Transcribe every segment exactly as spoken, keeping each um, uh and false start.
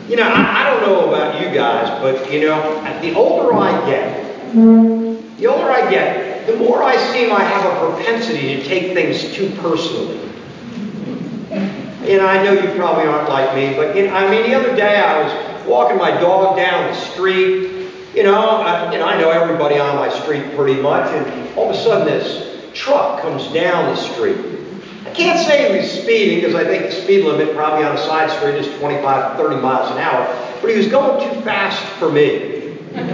You know, I, I don't know about you guys, but, you know, the older I get, the older I get, the more I seem I have a propensity to take things too personally. And I know you probably aren't like me, but, you know, I mean, the other day I was walking my dog down the street. You know, I, you know, I know everybody on my street pretty much, and all of a sudden this truck comes down the street. I can't say he was speeding, because I think the speed limit probably on a side street is twenty-five, thirty miles an hour, but he was going too fast for me.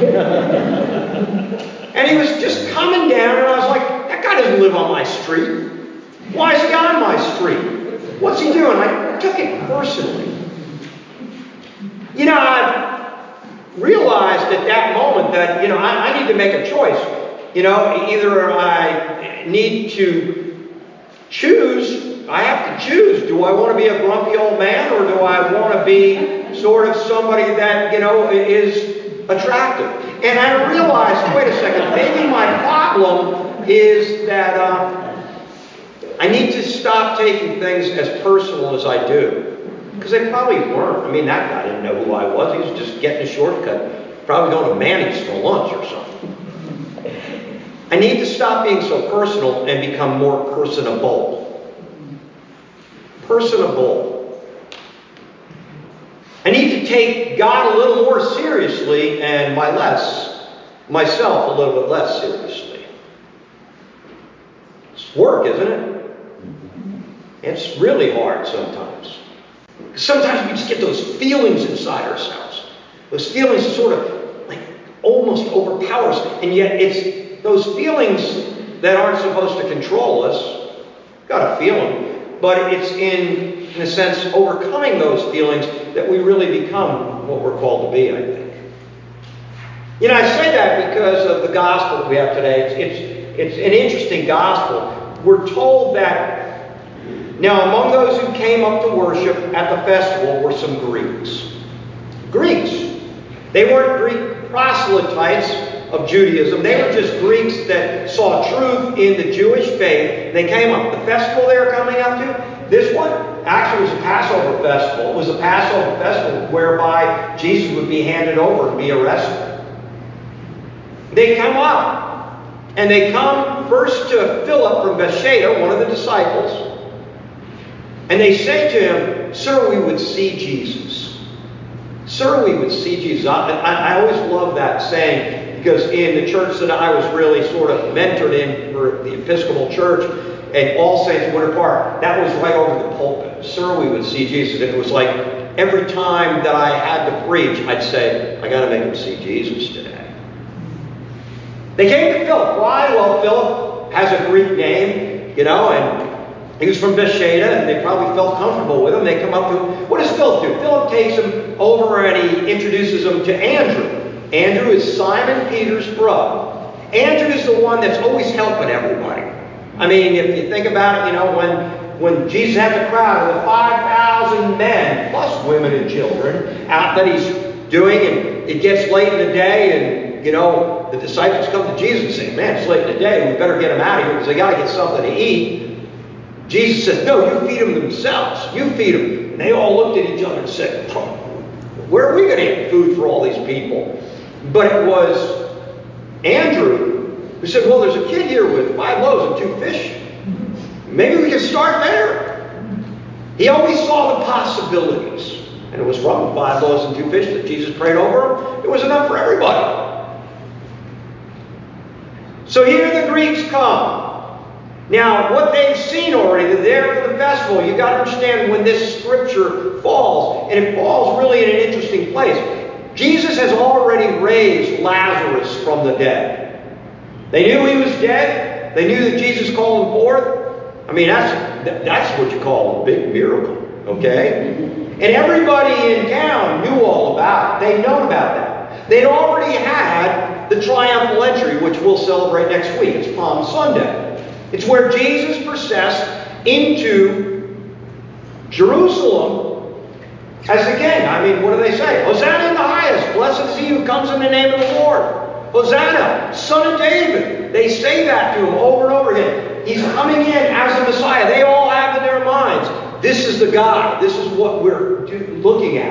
And he was just coming down, and I was like, that guy doesn't live on my street. Why is he on my street? What's he doing? I took it personally. You know, I've realized at that moment that, you know, I, I need to make a choice. You know, either I need to choose, I have to choose. Do I want to be a grumpy old man, or do I want to be sort of somebody that, you know, is attractive? And I realized, wait a second, maybe my problem is that uh, I need to stop taking things as personal as I do. Because they probably weren't. I mean, that guy didn't know who I was. He was just getting a shortcut. Probably going to Manny's for lunch or something. I need to stop being so personal and become more personable. Personable. I need to take God a little more seriously and my less, myself a little bit less seriously. It's work, isn't it? It's really hard sometimes. Sometimes we just get those feelings inside ourselves. Those feelings sort of like almost overpower us. And yet it's those feelings that aren't supposed to control us. Got to feel them. But it's in, in a sense, overcoming those feelings that we really become what we're called to be, I think. You know, I say that because of the gospel that we have today. It's, it's, it's an interesting gospel. We're told that now, among those who came up to worship at the festival were some Greeks. Greeks. They weren't Greek proselytes of Judaism. They were just Greeks that saw truth in the Jewish faith. They came up. The festival they were coming up to, this one actually was a Passover festival. It was a Passover festival whereby Jesus would be handed over and be arrested. They come up, and they come first to Philip from Bethsaida, one of the disciples. And they say to him, "Sir, we would see Jesus." Sir, we would see Jesus. I, I, I always love that saying, because in the church that I was really sort of mentored in for the Episcopal Church and All Saints Winter Park, that was right over the pulpit. Sir, we would see Jesus. And it was like every time that I had to preach, I'd say, I got to make him see Jesus today. They came to Philip. Why? Well, Philip has a Greek name, you know, and he was from Bethsaida, and they probably felt comfortable with him. They come up to him. What does Philip do? Philip takes him over and he introduces him to Andrew. Andrew is Simon Peter's brother. Andrew is the one that's always helping everybody. I mean, if you think about it, you know, when, when Jesus has a crowd of the five thousand men, plus women and children, out that he's doing, and it gets late in the day, and, you know, the disciples come to Jesus and say, man, it's late in the day. We better get them out of here because they got to get something to eat. Jesus says, no, you feed them themselves. You feed them. And they all looked at each other and said, oh, where are we going to get food for all these people? But it was Andrew who said, well, there's a kid here with five loaves and two fish. Maybe we can start there. He always saw the possibilities. And it was from the five loaves and two fish that Jesus prayed over. It was enough for everybody. So here the Greeks come. Now, what they've seen already, they're there for the festival. You've got to understand when this scripture falls, and it falls really in an interesting place. Jesus has already raised Lazarus from the dead. They knew he was dead. They knew that Jesus called him forth. I mean, that's, that's what you call a big miracle, okay? And everybody in town knew all about it. They'd known about that. They'd already had the triumphal entry, which we'll celebrate next week. It's Palm Sunday. It's where Jesus processed into Jerusalem as the king. I mean, what do they say? Hosanna in the highest. Blessed is he who comes in the name of the Lord. Hosanna, Son of David. They say that to him over and over again. He's coming in as the Messiah. They all have in their minds, this is the guy. This is what we're looking at.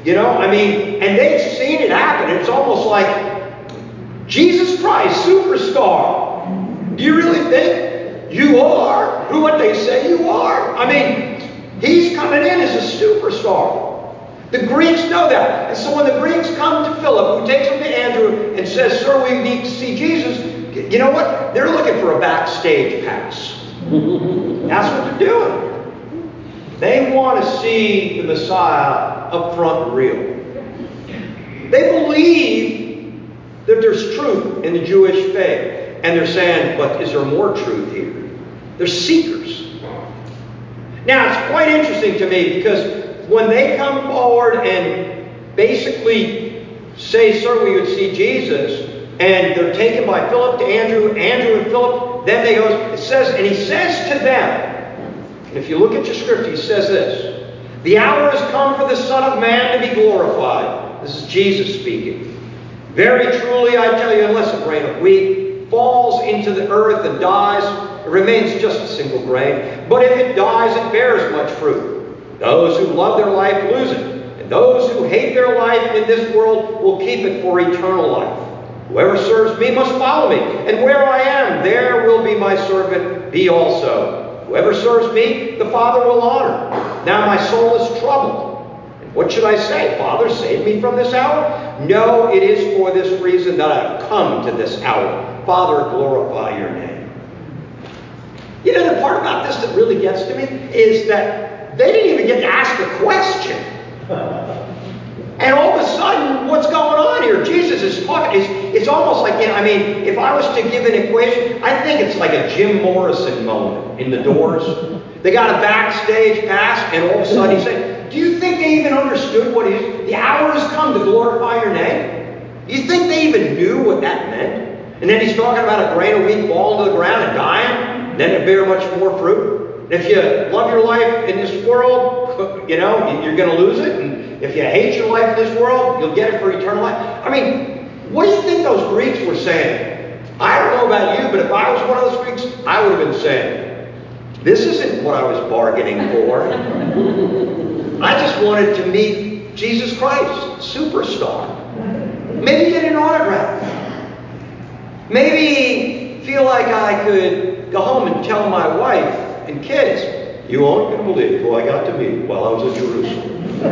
You know, I mean, and they've seen it happen. It's almost like, Jesus Christ, superstar. Do you really think you are who what they say you are? I mean, he's coming in as a superstar. The Greeks know that. And so when the Greeks come to Philip, who takes them to Andrew and says, sir, we need to see Jesus, you know what? They're looking for a backstage pass. That's what they're doing. They want to see the Messiah up front and real. They believe that there's truth in the Jewish faith. And they're saying, but is there more truth here? They're seekers. Now, it's quite interesting to me because when they come forward and basically say, sir, we would see Jesus, and they're taken by Philip to Andrew, Andrew and Philip, then they go, it says, and he says to them, and if you look at your script, he says this, the hour has come for the Son of Man to be glorified. This is Jesus speaking. Very truly, I tell you, unless a grain of wheat falls into the earth and dies, it remains just a single grain. But if it dies, it bears much fruit. Those who love their life lose it, and those who hate their life in this world will keep it for eternal life. Whoever serves me must follow me, and where I am, there will be my servant be also. Whoever serves me, the Father will honor. Now my soul is troubled. And what should I say? Father, save me from this hour? No, it is for this reason that I have come to this hour. Father, glorify your name. You know, the part about this that really gets to me is that they didn't even get to ask a question. And all of a sudden, what's going on here? Jesus is talking. It's, it's almost like, you know, I mean, if I was to give an equation, I think it's like a Jim Morrison moment in The Doors. They got a backstage pass, and all of a sudden he's saying, do you think they even understood what it is? The hour has come to glorify your name? Do you think they even knew what that meant? And then he's talking about a grain of wheat falling to the ground and dying, and then it bear much more fruit. And if you love your life in this world, you know, you're going to lose it. And if you hate your life in this world, you'll get it for eternal life. I mean, what do you think those Greeks were saying? I don't know about you, but if I was one of those Greeks, I would have been saying, this isn't what I was bargaining for. I just wanted to meet Jesus Christ, superstar. Maybe get an autograph. Maybe feel like I could go home and tell my wife and kids, you aren't going to believe who I got to meet while I was in Jerusalem.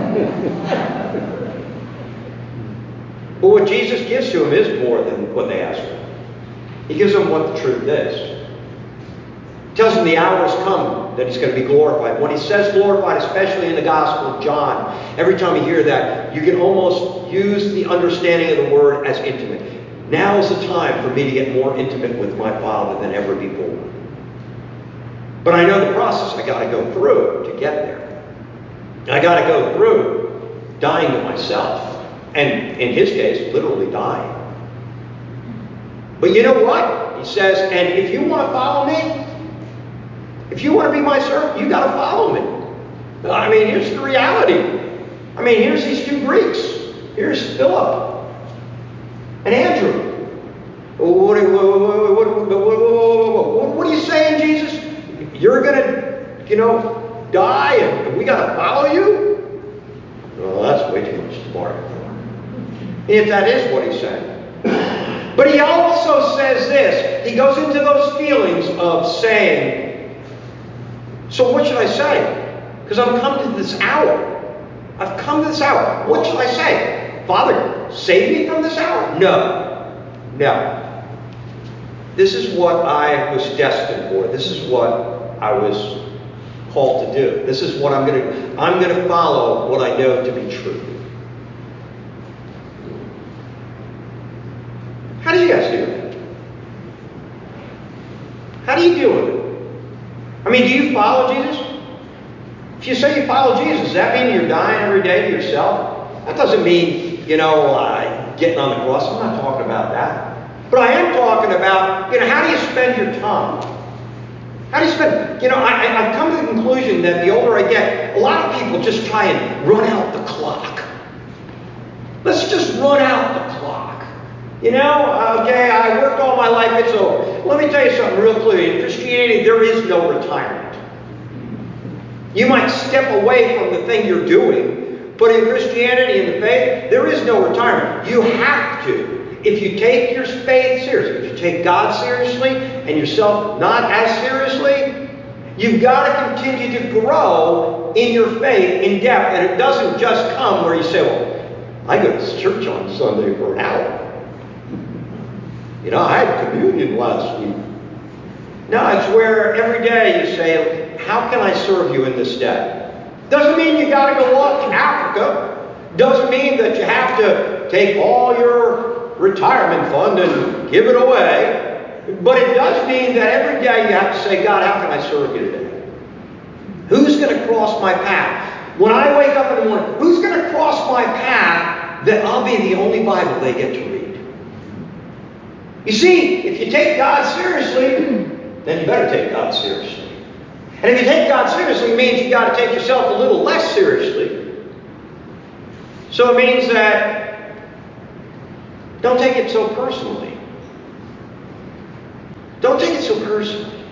But what Jesus gives to them is more than what they ask for. He gives them what the truth is. He tells them the hour has come that he's going to be glorified. When he says glorified, especially in the Gospel of John, every time you hear that, you can almost use the understanding of the word as intimate. Now is the time for me to get more intimate with my Father than ever before. But I know the process I got to go through to get there. I got to go through dying to myself. And in his case, literally dying. But you know what? He says, and if you want to follow me, if you want to be my servant, you got to follow me. I mean, here's the reality. I mean, here's these two Greeks. Here's Philip and Andrew. What, what, what, what, what are you saying, Jesus? You're going to, you know, die and we got to follow you? Well, that's way too much to bargain for. If that is what he's saying. But he also says this. He goes into those feelings of saying, so what should I say? Because I'm come to this hour. I've come to this hour. What should I say? Father, save me from this hour? No. No. This is what I was destined for. This is what I was called to do. This is what I'm going to I'm going to follow what I know to be true. How do you guys do it? How do you deal with it? I mean, do you follow Jesus? If you say you follow Jesus, does that mean you're dying every day to yourself? That doesn't mean, you know, uh, getting on the cross. I'm not talking about that. But I am talking about, you know, how do you spend your time? How do you spend, you know, I, I've come to the conclusion that the older I get, a lot of people just try and run out the clock. Let's just run out the clock. You know, okay, I worked all my life, it's over. Let me tell you something real clear. In Christianity, there is no retirement. You might step away from the thing you're doing, But in Christianity, in the faith, there is no retirement. You have to. If you take your faith seriously, if you take God seriously and yourself not as seriously, you've got to continue to grow in your faith in depth. And it doesn't just come where you say, well, I go to church on Sunday for an hour. You know, I had communion last week. No, it's where every day you say, how can I serve you in this day? Doesn't mean you got to go off to Africa. Doesn't mean that you have to take all your retirement fund and give it away. But it does mean that every day you have to say, God, how can I serve you today? Who's going to cross my path? When I wake up in the morning, who's going to cross my path that I'll be the only Bible they get to read? You see, if you take God seriously, then you better take God seriously. And if you take God seriously, it means you've got to take yourself a little less seriously. So it means that don't take it so personally. Don't take it so personally.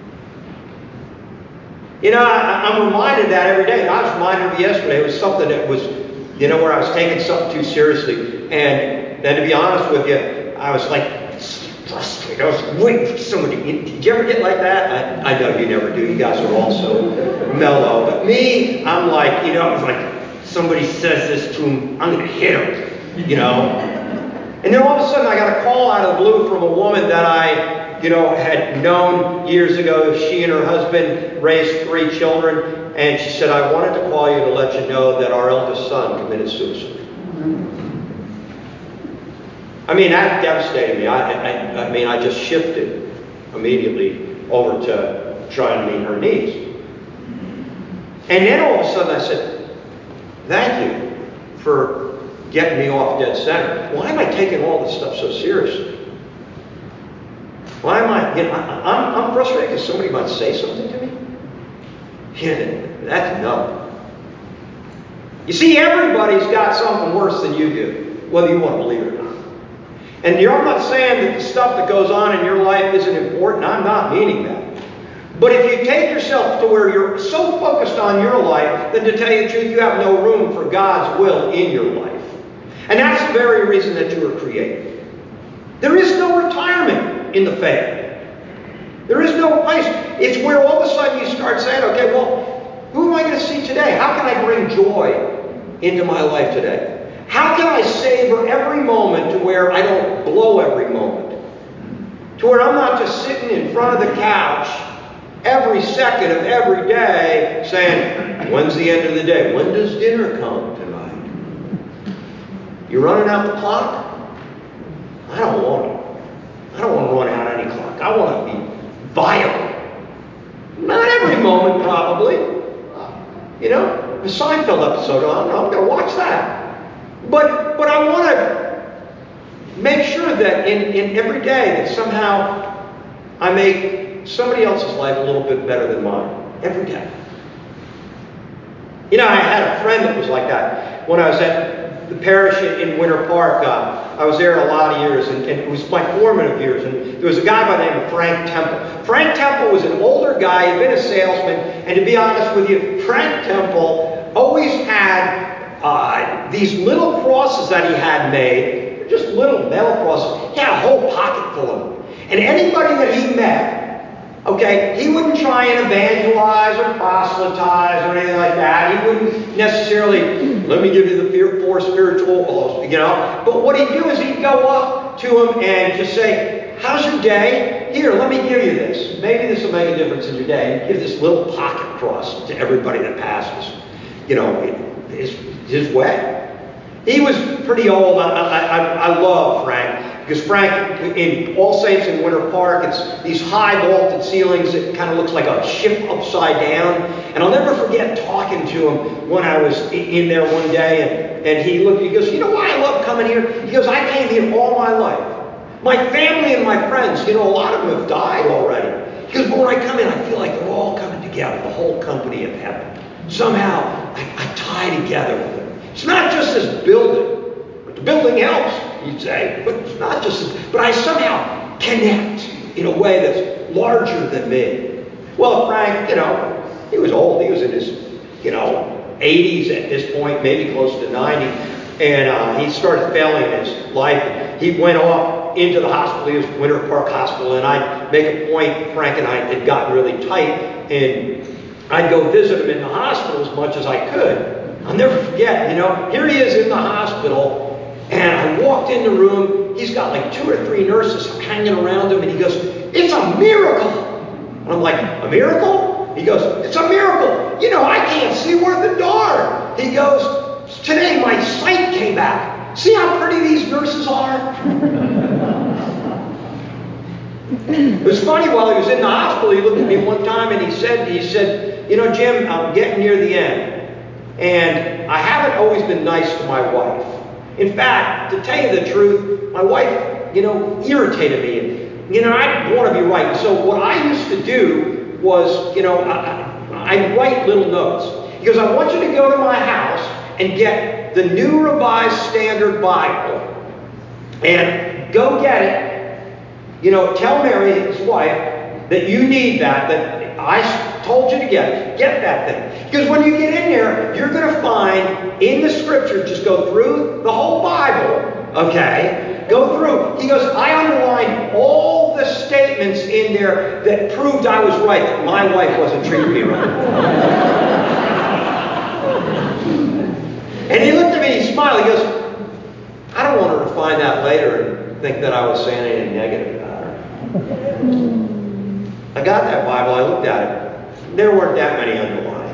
You know, I, I'm reminded of that every day. And I was reminded of it yesterday. It was something that was, you know, where I was taking something too seriously. And then to be honest with you, I was like, frustrated. I was waiting for somebody. Did you ever get like that? I, I know you never do. You guys are all so mellow. But me, I'm like, you know, I was like, somebody says this to him, I'm going to hit him, you know. And then all of a sudden I got a call out of the blue from a woman that I, you know, had known years ago. She and her husband raised three children. And she said, I wanted to call you to let you know that our eldest son committed suicide. I mean, that devastated me. I, I, I mean, I just shifted immediately over to trying to meet her needs. And then all of a sudden I said, thank you for getting me off dead center. Why am I taking all this stuff so seriously? Why am I, you know, I, I'm, I'm frustrated because somebody might say something to me? Yeah, that's no. You see, everybody's got something worse than you do, whether you want to believe it or not. And you're, I'm not saying that the stuff that goes on in your life isn't important. I'm not meaning that. But if you take yourself to where you're so focused on your life, then to tell you the truth, you have no room for God's will in your life. And that's the very reason that you were created. There is no retirement in the faith. There is no place. It's where all of a sudden you start saying, okay, well, who am I going to see today? How can I bring joy into my life today? How can I savor every moment to where I don't blow every moment? To where I'm not just sitting in front of the couch every second of every day saying, when's the end of the day? When does dinner come tonight? You're running out the clock? I don't want it. I don't want to run out any clock. I want to be viable. Not every moment, probably. You know, the Seinfeld episode, I don't know, I'm going to watch that. But but I want to make sure that in, in every day that somehow I make somebody else's life a little bit better than mine. Every day. You know, I had a friend that was like that. When I was at the parish in Winter Park, uh, I was there a lot of years, and, and it was my formative years. And there was a guy by the name of Frank Temple. Frank Temple was an older guy, he'd been a salesman, and to be honest with you, Frank Temple always had Uh, these little crosses that he had made, just little metal crosses. He had a whole pocket full of them. And anybody that he met, okay, he wouldn't try and evangelize or proselytize or anything like that. He wouldn't necessarily, let me give you the four spiritual laws, you know. But what he'd do is he'd go up to him and just say, how's your day? Here, let me give you this. Maybe this will make a difference in your day. He'd give this little pocket cross to everybody that passes. You know, it, his, his way. He was pretty old. I, I, I love Frank, because Frank, in All Saints in Winter Park, it's these high vaulted ceilings that kind of looks like a ship upside down. And I'll never forget talking to him when I was in there one day, and, and he looked, he goes, you know why I love coming here? He goes, I came here all my life. My family and my friends, you know, a lot of them have died already. He goes, but when I come in, I feel like they're all coming together, the whole company of heaven. Somehow, I, I tie together with them. It's not just this building, but the building helps, you'd say, but it's not just this, but I somehow connect in a way that's larger than me. Well, Frank, you know, he was old. He was in his, you know, eighties at this point, maybe close to ninety. And uh, he started failing in his life. He went off into the hospital. He was Winter Park Hospital. And I'd make a point, Frank and I had gotten really tight. And I'd go visit him in the hospital as much as I could. I'll never forget, you know, here he is in the hospital. And I walked in the room. He's got like two or three nurses hanging around him. And he goes, "It's a miracle." And I'm like, "A miracle?" He goes, "It's a miracle. You know, I can't see worth a darn." He goes, "Today my sight came back. See how pretty these nurses are?" It was funny, while he was in the hospital, he looked at me one time and he said, he said, "You know, Jim, I'm getting near the end. And I haven't always been nice to my wife. In fact, to tell you the truth, my wife, you know, irritated me. And, you know, I didn't want to be right. And so what I used to do was, you know, I, I'd write little notes. He goes, "I want you to go to my house and get the New Revised Standard Bible and go get it. You know, tell Mary, his wife, that you need that, that I told you to get it. Get that thing." Because when you get in there, you're going to find in the Scripture, just go through the whole Bible, okay? Go through. He goes, "I underlined all the statements in there that proved I was right, that my wife wasn't treating me right." And he looked at me and he smiled. He goes, "I don't want her to find out later and think that I was saying anything negative about her." I got that Bible. I looked at it. There weren't that many underlines.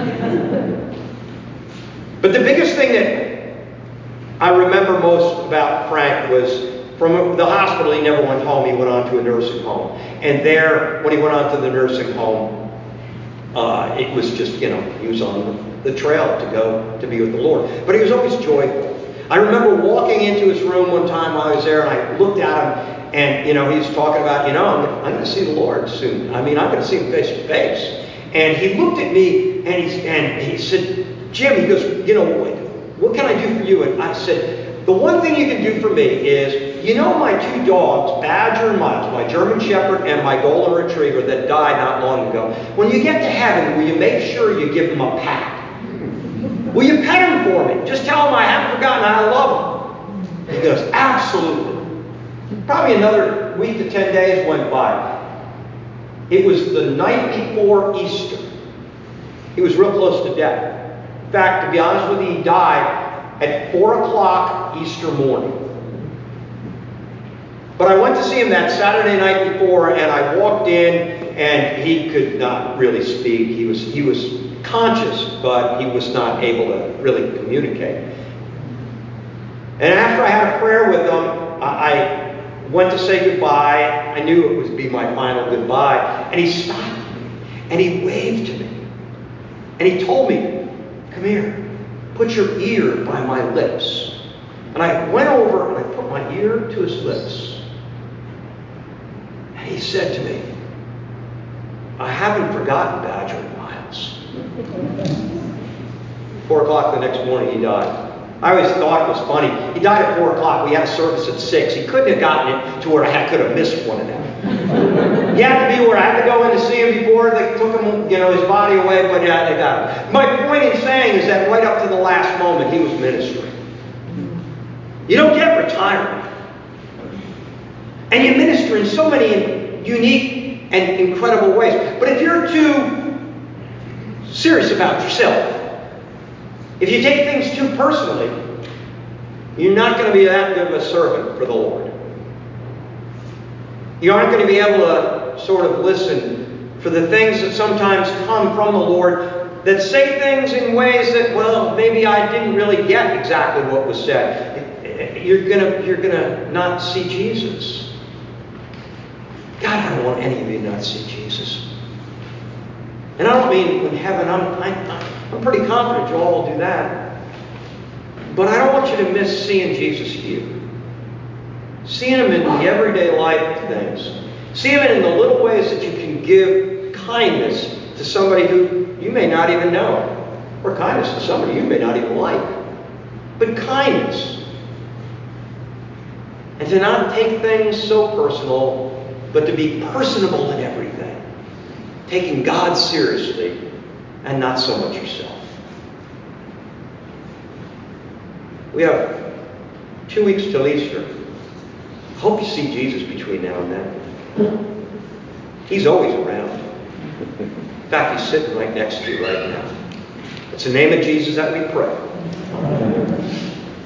But the biggest thing that I remember most about Frank was from the hospital. He never went home. He went on to a nursing home. And there, when he went on to the nursing home, uh, it was just, you know, he was on the trail to go to be with the Lord. But he was always joyful. I remember walking into his room one time while I was there, and I looked at him, and, you know, he was talking about, you know, I'm, I'm going to see the Lord soon. I mean, I'm going to see him face to face. And he looked at me, and he, and he said, "Jim," he goes, "you know, what, what can I do for you?" And I said, "The one thing you can do for me is, you know my two dogs, Badger and Miles, my German Shepherd and my Golden Retriever that died not long ago. When you get to heaven, will you make sure you give them a pat? Will you pet them for me? Just tell them I haven't forgotten how I love them." He goes, "Absolutely." Probably another week to ten days went by. It was the night before Easter. He was real close to death. In fact, to be honest with you, he died at four o'clock Easter morning. But I went to see him that Saturday night before, and I walked in, and he could not really speak. He was, he was conscious, but he was not able to really communicate. And after I had a prayer with him, I went to say goodbye. I knew it would be my final goodbye. And he stopped me, and he waved to me. And he told me, "Come here, put your ear by my lips." And I went over, and I put my ear to his lips. And he said to me, "I haven't forgotten Badger and Miles." Four o'clock the next morning, he died. I always thought it was funny. He died at four o'clock. We had a service at six. He couldn't have gotten it to where I had, could have missed one of them. He had to be where I had to go in to see him before they took him, you know, his body away, but yeah, they got him. My point in saying is that right up to the last moment, he was ministering. You don't get retirement. And you minister in so many unique and incredible ways. But if you're too serious about yourself, if you take things too personally, you're not going to be that good of a servant for the Lord. You aren't going to be able to sort of listen for the things that sometimes come from the Lord that say things in ways that, well, maybe I didn't really get exactly what was said. You're going to, you're going to not see Jesus. God, I don't want any of you to not see Jesus. And I don't mean in heaven. I'm, I'm, I'm pretty confident you'll all do that. But I don't want you to miss seeing Jesus here. Seeing him in the everyday life of things. Seeing him in the little ways that you can give kindness to somebody who you may not even know. Or kindness to somebody you may not even like. But kindness. And to not take things so personal, but to be personable in everything. Taking God seriously and not so much yourself. We have two weeks till Easter. I hope you see Jesus between now and then. He's always around. In fact, he's sitting right next to you right now. It's the name of Jesus that we pray.